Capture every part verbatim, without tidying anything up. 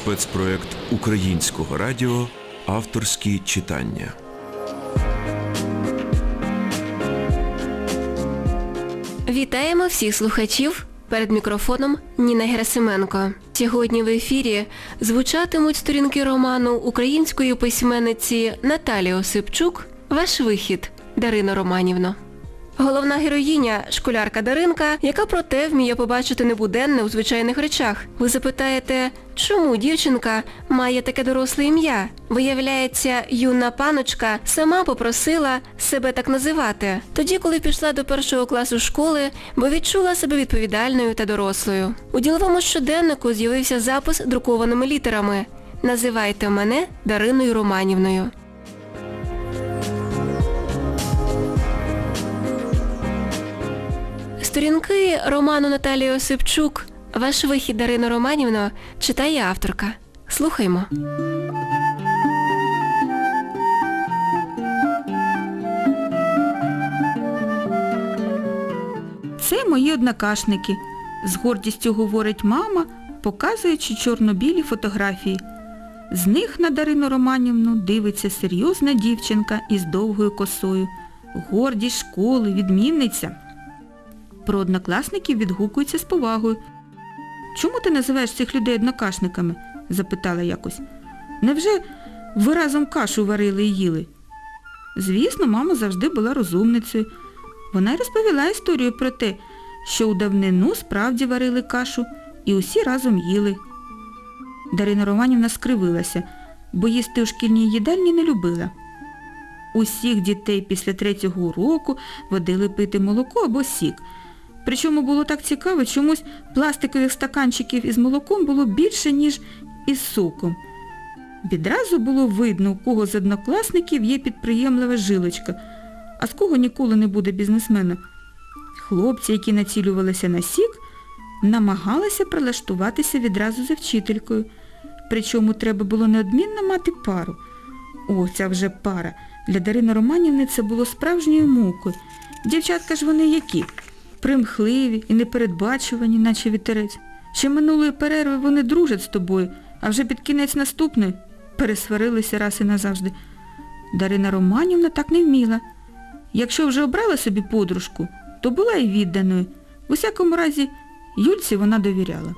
спецпроект Українського радіо «Авторські читання». Вітаємо всіх слухачів. Перед мікрофоном Ніна Герасименко. Сьогодні в ефірі звучатимуть сторінки роману української письменниці Наталії Осипчук «Ваш вихід», Дарино Романівно. Головна героїня – школярка Даринка, яка проте вміє побачити небуденне у звичайних речах. Ви запитаєте, чому дівчинка має таке доросле ім'я? Виявляється, юна паночка сама попросила себе так називати. Тоді, коли пішла до першого класу школи, бо відчула себе відповідальною та дорослою. У діловому щоденнику з'явився запис друкованими літерами «Називайте мене Дариною Романівною». Сторінки роману Наталії Осипчук «Ваш вихід, Дарино Романівно» читає авторка. Слухаймо. Це мої однокашники, з гордістю говорить мама, показуючи чорно-білі фотографії. З них на Дарину Романівну дивиться серйозна дівчинка із довгою косою. Гордість школи, відмінниця. Про однокласників відгукуються з повагою. «Чому ти називаєш цих людей однокашниками?» – запитала якось. «Невже ви разом кашу варили і їли?» Звісно, мама завжди була розумницею. Вона й розповіла історію про те, що у давнину справді варили кашу і усі разом їли. Дарина Романівна скривилася, бо їсти у шкільній їдальні не любила. Усіх дітей після третього уроку водили пити молоко або сік. Причому було так цікаво, чомусь пластикових стаканчиків із молоком було більше, ніж із соком. Відразу було видно, у кого з однокласників є підприємлива жилочка, а з кого ніколи не буде бізнесмена. Хлопці, які націлювалися на сік, намагалися прилаштуватися відразу за вчителькою. Причому треба було неодмінно мати пару. О, ця вже пара. Для Дарини Романівни це було справжньою мукою. Дівчатка ж вони які? Примхливі і непередбачувані, наче вітерець. Ще минулої перерви вони дружать з тобою, а вже під кінець наступної пересварилися раз і назавжди. Дарина Романівна так не вміла. Якщо вже обрала собі подружку, то була і відданою. В усякому разі, Юльці вона довіряла.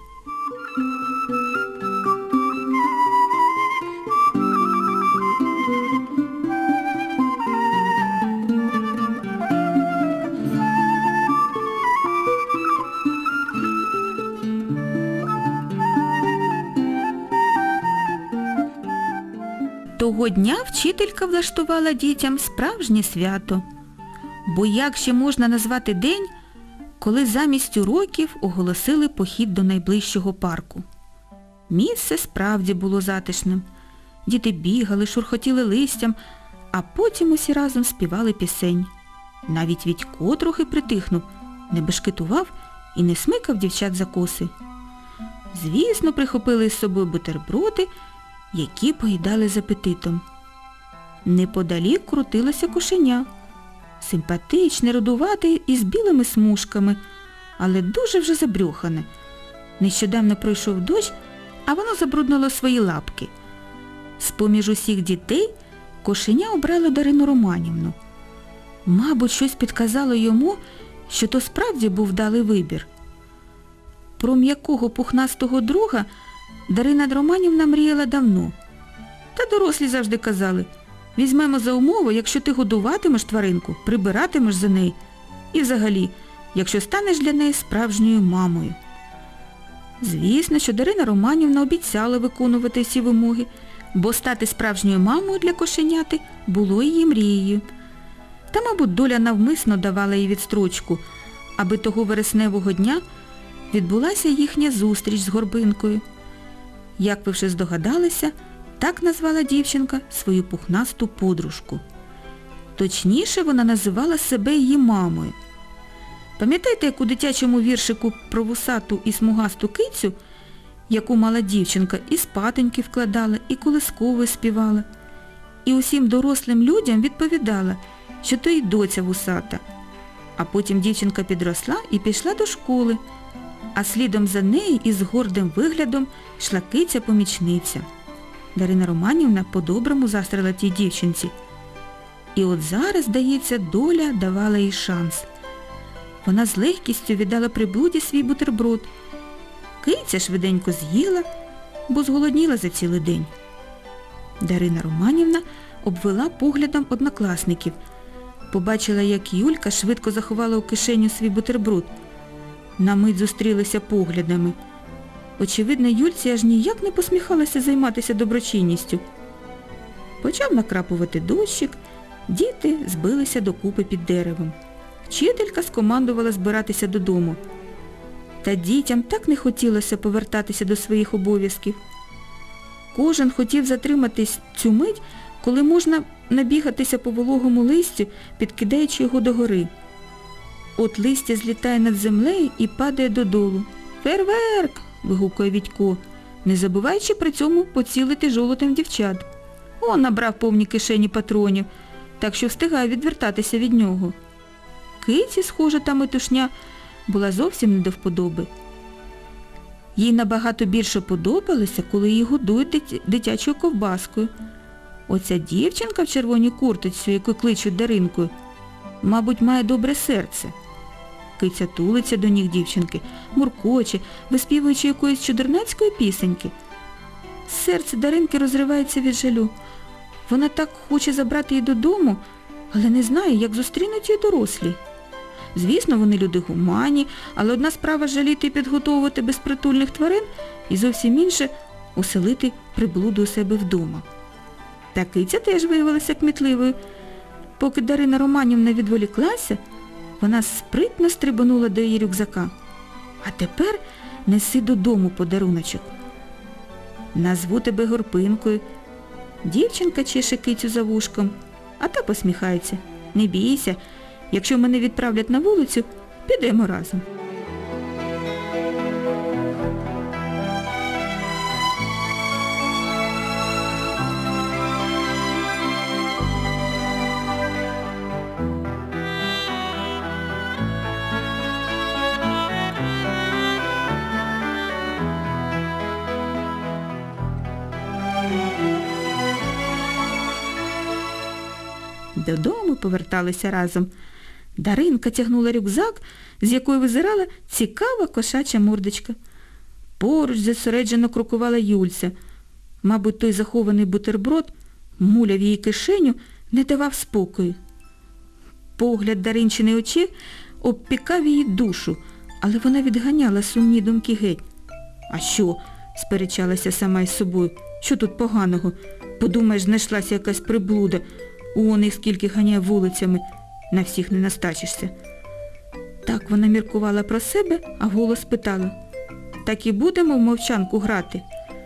Того дня вчителька влаштувала дітям справжнє свято. Бо як ще можна назвати день, коли замість уроків оголосили похід до найближчого парку? Місце справді було затишним. Діти бігали, шурхотіли листям, а потім усі разом співали пісень. Навіть Вітько трохи притихнув, не бешкетував і не смикав дівчат за коси. Звісно, прихопили з собою бутерброди, які поїдали з апетитом. Неподалік крутилося кошеня. Симпатичне, рудувате і з білими смужками, але дуже вже забрюхане. Нещодавно пройшов дощ, а воно забруднило свої лапки. З-поміж усіх дітей кошеня обрало Дарину Романівну. Мабуть, щось підказало йому, що то справді був вдалий вибір. Про м'якого пухнастого друга Дарина Романівна мріяла давно. Та дорослі завжди казали: візьмемо за умову, якщо ти годуватимеш тваринку, прибиратимеш за неї. І взагалі, якщо станеш для неї справжньою мамою. Звісно, що Дарина Романівна обіцяла виконувати всі вимоги, бо стати справжньою мамою для кошеняти було її мрією. Та, мабуть, доля навмисно давала їй відстрочку, аби того вересневого дня відбулася їхня зустріч з Горбинкою. Як ви вже здогадалися, так назвала дівчинка свою пухнасту подружку. Точніше, вона називала себе її мамою. Пам'ятаєте, як у дитячому віршику про вусату і смугасту кицю, яку мала дівчинка, і спатоньки вкладала, і колисково співала, і усім дорослим людям відповідала, що то й доця вусата. А потім дівчинка підросла і пішла до школи. а слідом за нею із гордим виглядом йшла киця-помічниця. Дарина Романівна по-доброму застрила тій дівчинці. І от зараз, здається, доля давала їй шанс. Вона з легкістю віддала приблуді свій бутерброд. Киця швиденько з'їла, бо зголодніла за цілий день. Дарина Романівна обвела поглядом однокласників. Побачила, як Юлька швидко заховала у кишеню свій бутерброд. На мить зустрілися поглядами. Очевидно, Юльці аж ніяк не посміхалася займатися доброчинністю. Почав накрапувати дощик, діти збилися докупи під деревом. Вчителька скомандувала збиратися додому. Та дітям так не хотілося повертатися до своїх обов'язків. Кожен хотів затриматись цю мить, коли можна набігатися по вологому листю, підкидаючи його догори. От листя злітає над землею і падає додолу. «Фейерверк!» – вигукує Вітько, не забуваючи при цьому поцілити жолотом дівчат. Он набрав повні кишені патронів, так що встигає відвертатися від нього. Киці, схоже, та метушня була зовсім не до вподоби. Їй набагато більше подобалося, коли її годують дитячою ковбаскою. Оця дівчинка в червоній курточці, яку кличуть Даринкою, мабуть, має добре серце. Киця тулиться до ніг дівчинки, муркоче, виспівуючи якоїсь чудернацької пісеньки. Серце Даринки розривається від жалю. Вона так хоче забрати її додому, але не знає, як зустрінуть її дорослі. Звісно, вони люди гуманні, але одна справа жаліти і підготовувати безпритульних тварин, і зовсім інше – оселити приблуду у себе вдома. Та киця теж виявилася кмітливою. Поки Дарина Романівна відволіклася, вона спритно стрибанула до її рюкзака. А тепер неси додому подаруночок. Назву тебе Горпинкою. Дівчинка чеше кицю за вушком, а та посміхається. Не бійся, якщо мене відправлять на вулицю, підемо разом. Додому поверталися разом. Даринка тягнула рюкзак, з якої визирала цікава кошача мордочка. Поруч зосереджено крокувала Юльця. Мабуть, той захований бутерброд, муляв її кишеню, не давав спокою. Погляд Даринчини очей обпікав її душу, але вона відганяла сумні думки геть. «А що?» – сперечалася сама із собою. «Що тут поганого? Подумаєш, знайшлася якась приблуда. Он їх скільки ганяє вулицями, на всіх не настачишся». Так вона міркувала про себе, а вголос питала: «Так і будемо в мовчанку грати?»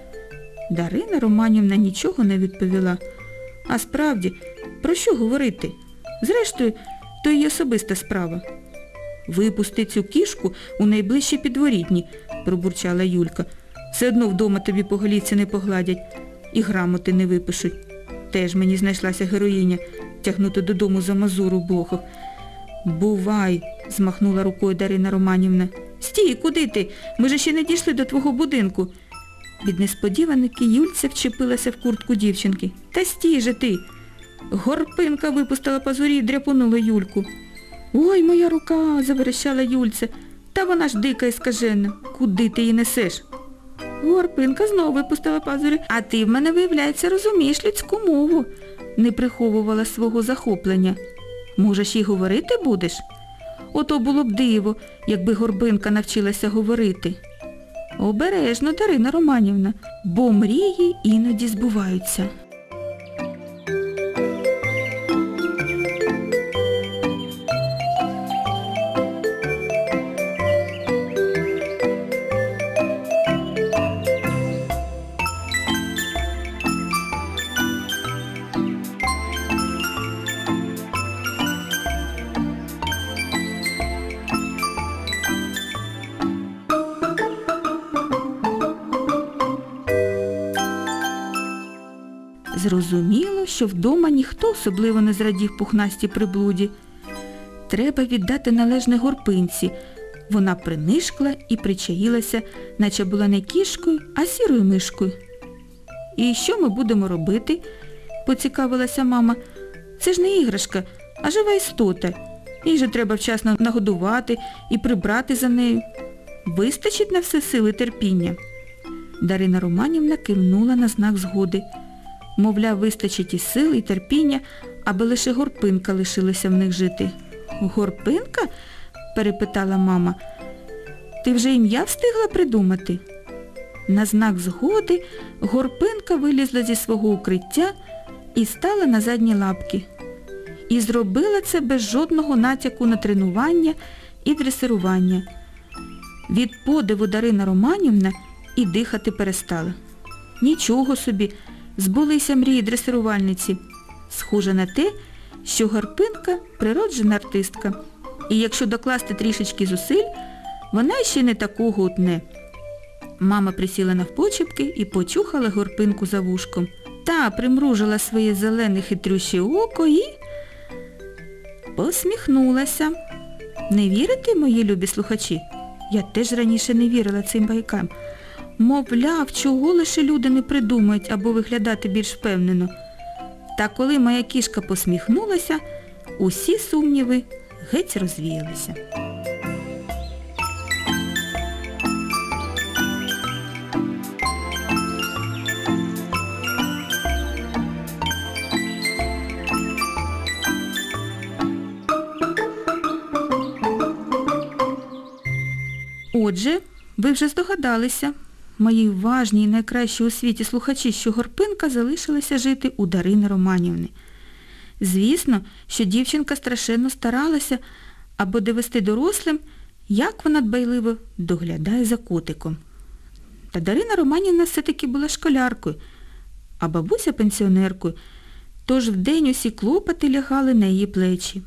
Дарина Романівна нічого не відповіла. А справді, про що говорити? Зрештою, то її особиста справа. «Випусти цю кішку у найближчі підворітні», – пробурчала Юлька. «Все одно вдома тобі по голівці не погладять і грамоти не випишуть. Теж мені знайшлася героїня, тягнути додому за мазуру в блохах». «Бувай», – змахнула рукою Дарина Романівна. «Стій, куди ти? Ми же ще не дійшли до твого будинку». Від несподіванки Юльця вчепилася в куртку дівчинки. «Та стій же ти!» Горпинка випустила пазурі і дряпонула Юльку. «Ой, моя рука!» – заверещала Юльця. «Та вона ж дика і скажена. Куди ти її несеш?» Горпинка знову випустила пазурі. «А ти в мене, виявляється, розумієш людську мову», – не приховувала свого захоплення. «Може, ще й говорити будеш?» Ото було б диво, якби Горбинка навчилася говорити. Обережно, Дарина Романівна, бо мрії іноді збуваються. Зрозуміло, що вдома ніхто особливо не зрадів пухнастій приблуді. Треба віддати належне Горпинці. Вона принишкла і причаїлася, наче була не кішкою, а сірою мишкою. «І що ми будемо робити?» – поцікавилася мама. «Це ж не іграшка, а жива істота. Їй же треба вчасно нагодувати і прибрати за нею. Вистачить на все сили терпіння?» Дарина Романівна кивнула на знак згоди. Мовляв, вистачить і сил, і терпіння, аби лише Горпинка лишилася в них жити. «Горпинка?» – перепитала мама. «Ти вже ім'я встигла придумати?» На знак згоди Горпинка вилізла зі свого укриття і стала на задні лапки. І зробила це без жодного натяку на тренування і дресирування. Від подиву Дарина Романівна і дихати перестала. Нічого собі, збулися мрії дресирувальниці. Схоже на те, що Горпинка – природжена артистка. І якщо докласти трішечки зусиль, вона ще не такого утне. Мама присіла навпочепки і почухала Горпинку за вушком. Та примружила своє зелене хитрюще око і посміхнулася. Не вірите, мої любі слухачі? Я теж раніше не вірила цим байкам. Мовляв, чого лише люди не придумають, аби виглядати більш впевнено. Та коли моя кішка посміхнулася, усі сумніви геть розвіялися. Отже, ви вже здогадалися, мої уважні і найкращі у світі слухачі, що Горпинка залишилася жити у Дарини Романівни. Звісно, що дівчинка страшенно старалася, аби довести дорослим, як вона дбайливо доглядає за котиком. Та Дарина Романівна все-таки була школяркою, а бабуся пенсіонеркою, тож вдень усі клопоти лягали на її плечі.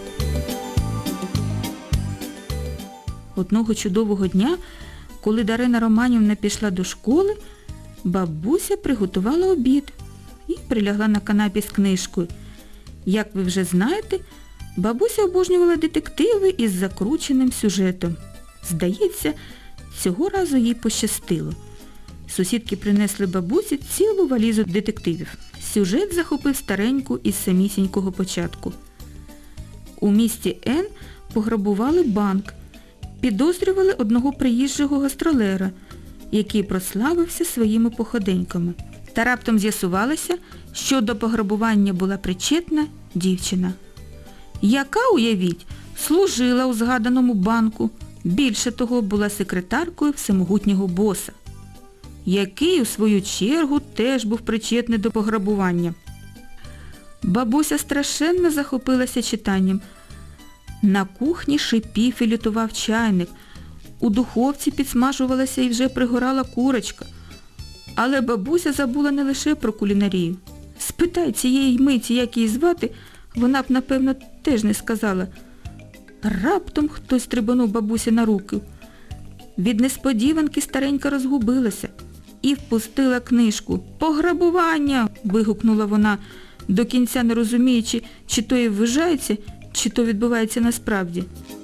Одного чудового дня, коли Дарина Романівна пішла до школи, бабуся приготувала обід і прилягла на канапі з книжкою. Як ви вже знаєте, бабуся обожнювала детективи із закрученим сюжетом. Здається, цього разу їй пощастило. Сусідки принесли бабусі цілу валізу детективів. Сюжет захопив стареньку із самісінького початку. У місті Н пограбували банк. Підозрювали одного приїжджого гастролера, який прославився своїми походеньками. Та раптом з'ясувалося, що до пограбування була причетна дівчина, яка, уявіть, служила у згаданому банку, більше того, була секретаркою всемогутнього боса, який, у свою чергу, теж був причетний до пограбування. Бабуся страшенно захопилася читанням. На кухні шипів і лютував чайник, у духовці підсмажувалася і вже пригорала курочка. Але бабуся забула не лише про кулінарію. Спитай цієї миті, як її звати, вона б, напевно, теж не сказала. Раптом хтось стрибанув бабусі на руки. Від несподіванки старенька розгубилася і впустила книжку. «Пограбування!» – вигукнула вона, до кінця не розуміючи, чи то і ввижається, чи то відбувається насправді.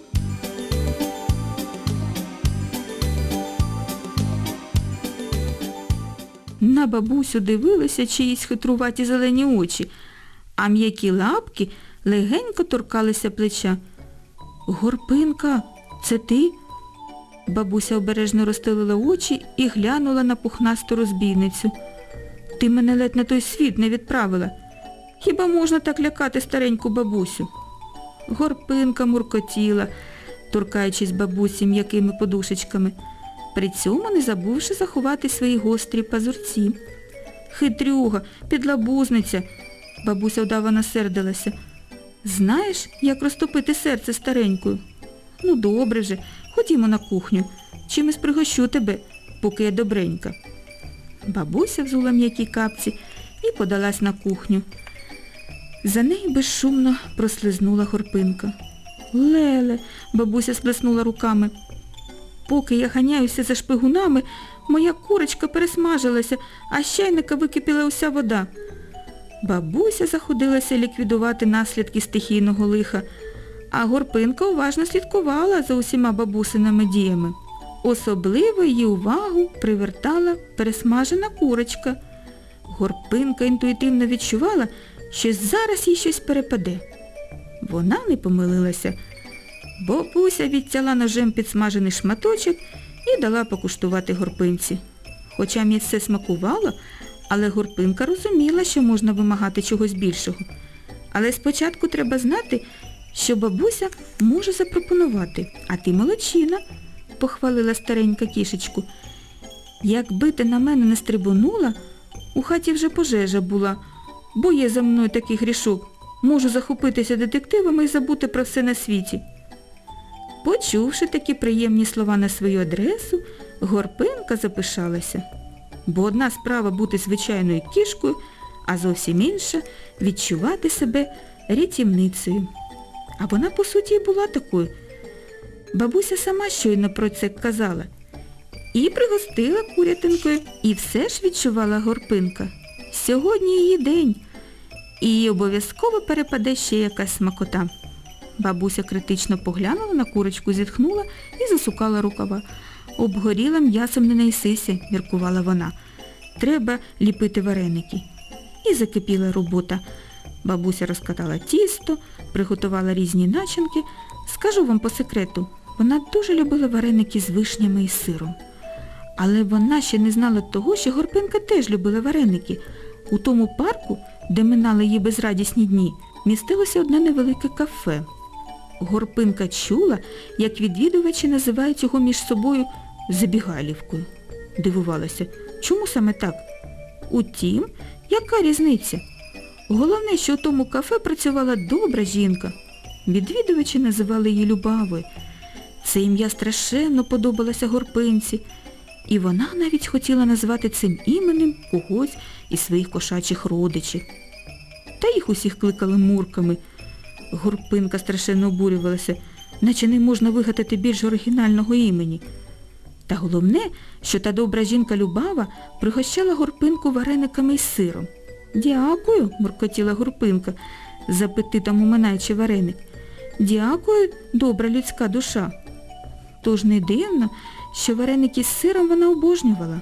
На бабусю дивилися чиїсь хитруваті зелені очі, а м'які лапки легенько торкалися плеча. «Горпинка, це ти?» Бабуся обережно розстелила очі і глянула на пухнасту розбійницю. «Ти мене ледь на той світ не відправила. Хіба можна так лякати стареньку бабусю?» Горпинка муркотіла, торкаючись бабусі м'якими подушечками, при цьому не забувши заховати свої гострі пазурці. «Хитрюга, підлабузниця!» Бабуся вдавано сердилася. «Знаєш, як розтопити серце старенькою? Ну добре вже, ходімо на кухню, чимось пригощу тебе, поки я добренька». Бабуся взула м'які капці і подалась на кухню. За нею безшумно прослизнула Горпинка. «Леле!» – бабуся сплеснула руками. «Поки я ганяюся за шпигунами, моя курочка пересмажилася, а з чайника википіла уся вода». Бабуся заходилася ліквідувати наслідки стихійного лиха, А Горпинка уважно слідкувала за усіма бабусиними діями. Особливо її увагу привертала пересмажена курочка. Горпинка інтуїтивно відчувала, що зараз їй щось перепаде. Вона не помилилася. Бабуся відтяла ножем підсмажений шматочок і дала покуштувати Горпинці. Хоча м'ясце смакувало, але Горпинка розуміла, що можна вимагати чогось більшого. Але спочатку треба знати, що бабуся може запропонувати. А ти молодчина, похвалила старенька кішечку. Якби ти на мене не стрибонула, у хаті вже пожежа була, бо є за мною такий грішок. Можу захопитися детективами і забути про все на світі. Почувши такі приємні слова на свою адресу, Горпинка запишалася. Бо одна справа бути звичайною кішкою, а зовсім інша – відчувати себе рятівницею. А вона, по суті, і була такою. Бабуся сама щойно про це казала. І пригостила курятинкою, і все ж відчувала Горпинка. Сьогодні її день, і їй обов'язково перепаде ще якась смакота. Бабуся критично поглянула на курочку, зітхнула і засукала рукава. Обгоріла м'ясом не найсися, міркувала вона. Треба ліпити вареники. І закипіла робота. Бабуся розкатала тісто, приготувала різні начинки. Скажу вам по секрету, вона дуже любила вареники з вишнями і сиром. Але вона ще не знала того, що Горпинка теж любила вареники. У тому парку, де минали її безрадісні дні, містилося одне невелике кафе. Горпинка чула, як відвідувачі називають його між собою забігайлівкою. Дивувалася, чому саме так? Утім, яка різниця? Головне, що у тому кафе працювала добра жінка. Відвідувачі називали її Любавою. Це ім'я страшенно подобалося Горпинці, і вона навіть хотіла назвати цим іменем когось із своїх кошачих родичів. Та їх усіх кликали Мурками. Горпинка страшенно обурювалася, наче не можна вигадати більш оригінального імені. Та головне, що та добра жінка Любава пригощала Горпинку варениками із сиром. «Дякую», – муркотіла Горпинка, з апетитом уминаючи вареник. «Дякую, добра людська душа». Тож не дивно, що вареники з сиром вона обожнювала.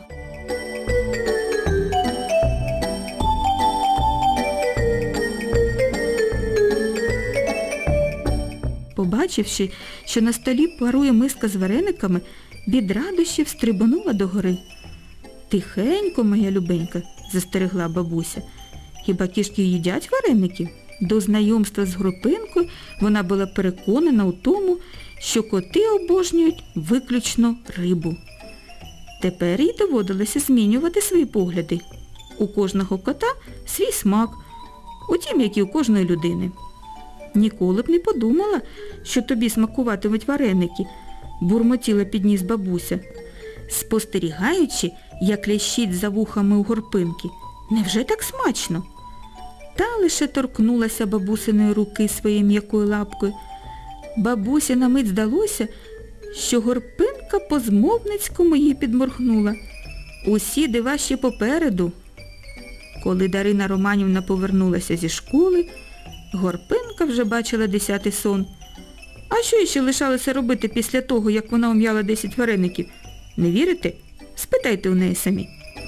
Побачивши, що на столі парує миска з варениками, від радощів стрибонула догори. «Тихенько, моя любенька», – застерегла бабуся. «Хіба кішки їдять вареники?» До знайомства з Горпинкою вона була переконана у тому, що коти обожнюють виключно рибу. Тепер їй доводилося змінювати свої погляди. У кожного кота свій смак, утім, як і у кожної людини. «Ніколи б не подумала, що тобі смакуватимуть вареники», – бурмотіла підніс бабуся, спостерігаючи, як лящить за вухами у Горпинки. «Невже так смачно?» Та лише торкнулася бабусиної руки своєю м'якою лапкою. Бабусі на мить здалося, що Горпинка по-змовницькому їй підморгнула. «Усі дива ще попереду». Коли Дарина Романівна повернулася зі школи, Горпинка вже бачила десятий сон. А що іще лишалося робити після того, як вона ум'яла десять вареників? Не вірите? Спитайте у неї самі.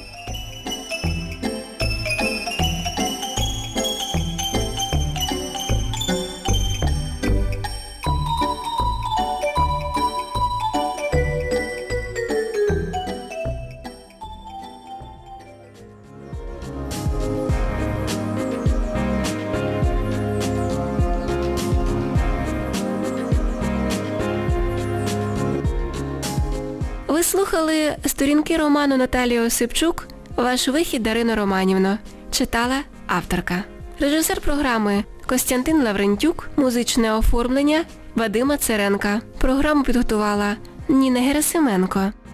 Ви слухали сторінки роману Наталії Осипчук «Ваш вихід, Дарино Романівно». Читала авторка. Режисер програми Костянтин Лаврентюк, музичне оформлення Вадима Церенка. Програму підготувала Ніна Герасименко.